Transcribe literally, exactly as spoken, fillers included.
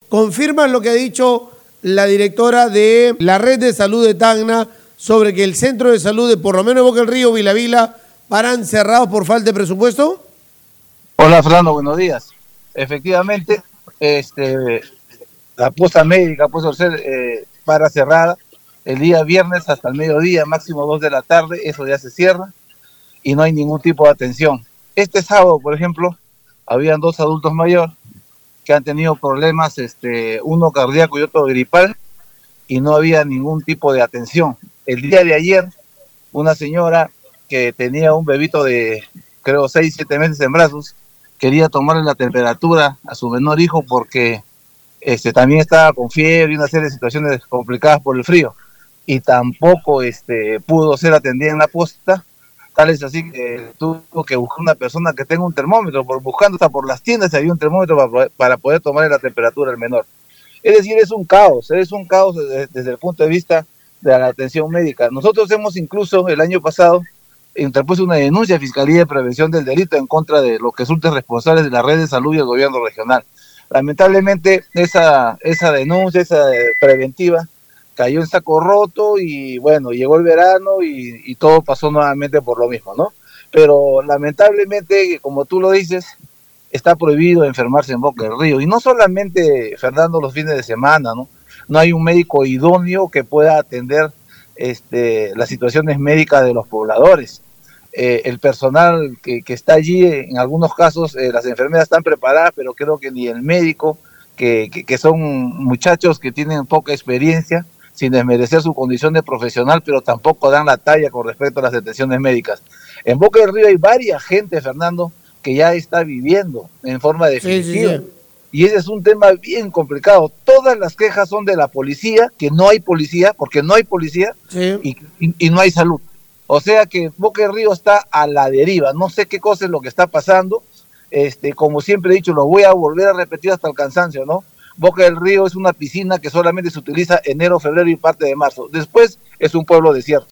¿confirman lo que ha dicho la directora de la red de salud de Tacna sobre que el centro de salud de por lo menos Boca del Río, Vila Vila, paran cerrados por falta de presupuesto? Hola Fernando, buenos días. Efectivamente, este, la posta médica puede ser eh, para cerrada el día viernes hasta el mediodía, máximo dos de la tarde, eso ya se cierra y no hay ningún tipo de atención. Este sábado, por ejemplo, habían dos adultos mayores que han tenido problemas, este, uno cardíaco y otro gripal, y no había ningún tipo de atención. El día de ayer, una señora que tenía un bebito de, creo, seis, siete meses en brazos, quería tomarle la temperatura a su menor hijo porque este, también estaba con fiebre y una serie de situaciones complicadas por el frío, y tampoco este, pudo ser atendida en la posta. Tal es así que tuvo que buscar una persona que tenga un termómetro, por buscando hasta por las tiendas había un termómetro para poder, para poder tomarle la temperatura al menor. Es decir, es un caos, es un caos desde, desde el punto de vista de la atención médica. Nosotros hemos incluso el año pasado interpuesto una denuncia a Fiscalía de Prevención del Delito en contra de los que resulten responsables de la red de salud y el gobierno regional. Lamentablemente esa, esa denuncia, esa preventiva, cayó en saco roto y bueno, llegó el verano y, y todo pasó nuevamente por lo mismo, ¿no? Pero lamentablemente, como tú lo dices, está prohibido enfermarse en Boca del Río. Y no solamente, Fernando, los fines de semana, ¿no? No hay un médico idóneo que pueda atender este, las situaciones médicas de los pobladores. Eh, el personal que, que está allí, en algunos casos, eh, las enfermeras están preparadas, pero creo que ni el médico, que, que, que son muchachos que tienen poca experiencia, sin desmerecer su condición de profesional, pero tampoco dan la talla con respecto a las atenciones médicas. En Boca del Río hay varias gente, Fernando, que ya está viviendo en forma definitiva. Sí, sí, sí. Y ese es un tema bien complicado. Todas las quejas son de la policía, que no hay policía, porque no hay policía, sí. y, y, y no hay salud. O sea que Boca del Río está a la deriva. No sé qué cosa es lo que está pasando. Este, como siempre he dicho, lo voy a volver a repetir hasta el cansancio, ¿no? Boca del Río es una piscina que solamente se utiliza enero, febrero y parte de marzo. Después es un pueblo desierto.